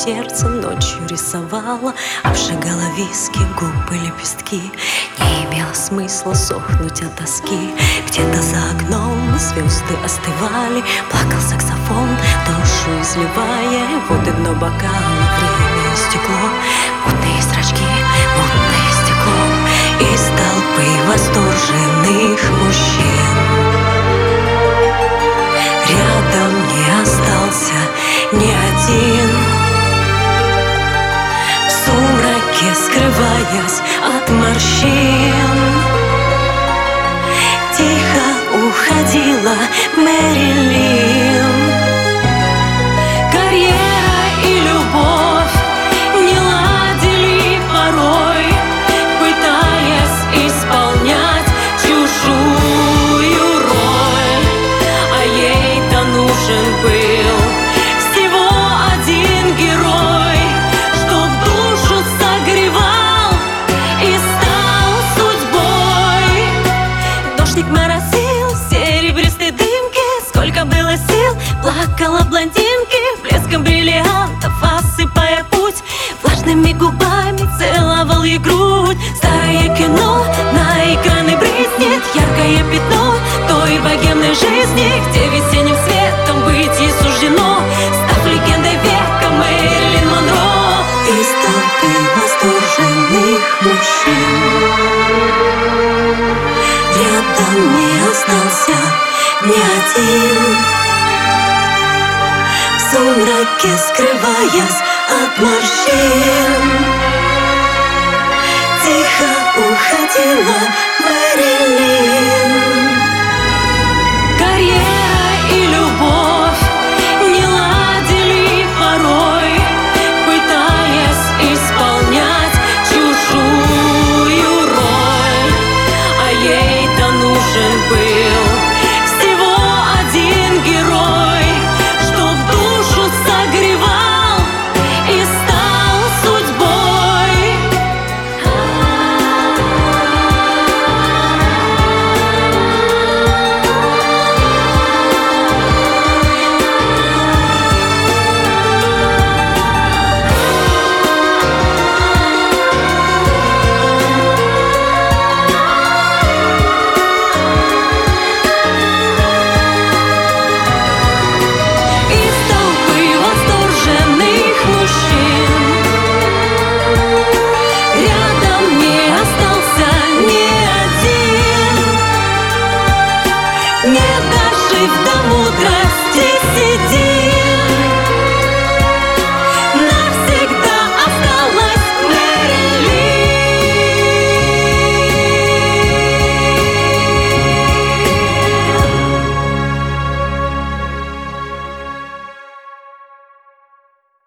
сердце ночью рисовала, обжигала виски, губы, лепестки. Не имело смысла сохнуть от тоски. Где-то за окном звезды остывали, плакал саксофон, душу изливая. Вот и дно бокала, время стекло, мутные зрачки, мутное стекло. Из толпы восторженных мужчин рядом не остался ни один. В сумраке, скрываясь от морщин, тихо уходила Мэрилин. Карьера и любовь не ладили порой, пытаясь исполнять чужую роль. А ей-то нужен был всего один герой, чтоб душу согревал и стал судьбой. Дождик моросил в серебристой дымке, сколько было сил плакала блондинки, блеском бриллиантов осыпая путь. Влажными губами целовал ей грудь. Старое кино на экраны брызнет, яркое пятно той богемной жизни, где весенним светом быть ей суждено, став легендой века Мэрилин Монро. Из толпы восторженных мужчин рядом не остался ни один. В сумраке, скрываясь от морщин, тихо уходила Мэрилин.